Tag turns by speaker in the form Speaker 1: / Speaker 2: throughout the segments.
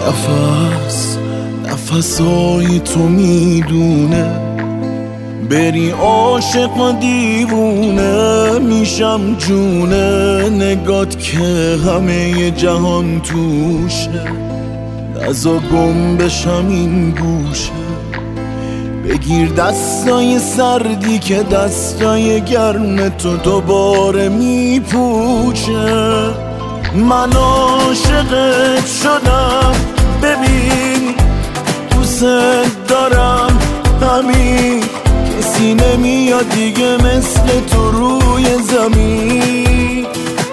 Speaker 1: نفسای تو میدونه بری عاشق و دیوونه میشم جونه نگات که همه جهان توشه نزا گم بشم این گوشه بگیر دستای سردی که دستای گرم تو دوباره میپوشه من عاشقت شدم ببین دوست دارم همین کسی نمیاد دیگه مثل تو روی زمین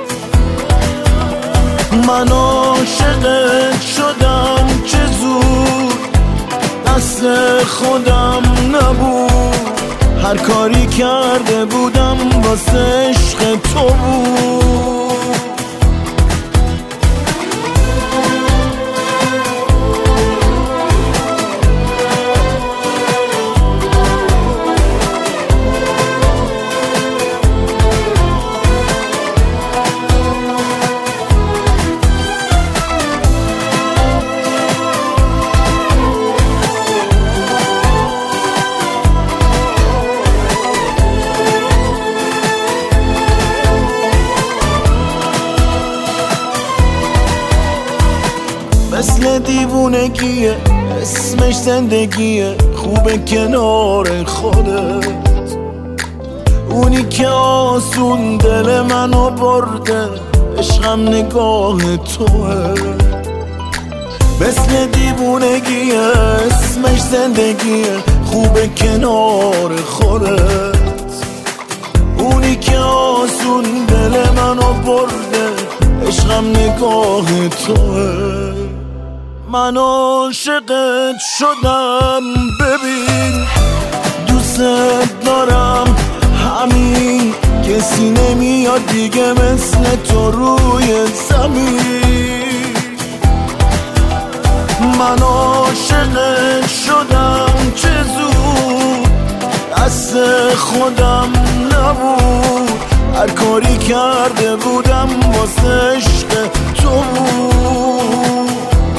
Speaker 1: من عاشقت شدم چه زود دست خودم نبود هر کاری کرده بودم واسه عشق تو بود مثل دیوونگیه اسمش زندگیه خوبه کنار خودت اونی که آسون دل منو برده عشقم نگاه توه مثل دیوونگیه اسمش زندگیه خوبه کنار خودت اونی که آسون دل منو برده عشقم نگاه توه من عاشقت شدم ببین دوست دارم همین کسی نمیاد دیگه مثل تو روی زمین من عاشقت شدم چه زود دست خودم نبود هر کاری کرده بودم واسه عشق تو بود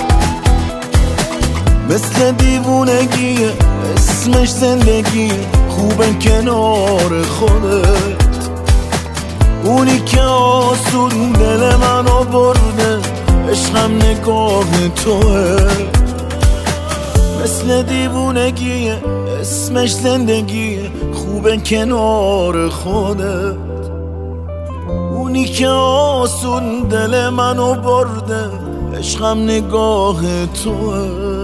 Speaker 1: مثل دیوونگیه اسمش زندگی خوبه کنار خودت اونی که آسون دل منو برده عشقم نگاه توه مثل دیوونگیه اسمش زندگیه خوبه کنار خودت اونی که آسون دل منو برده عشقم نگاه توه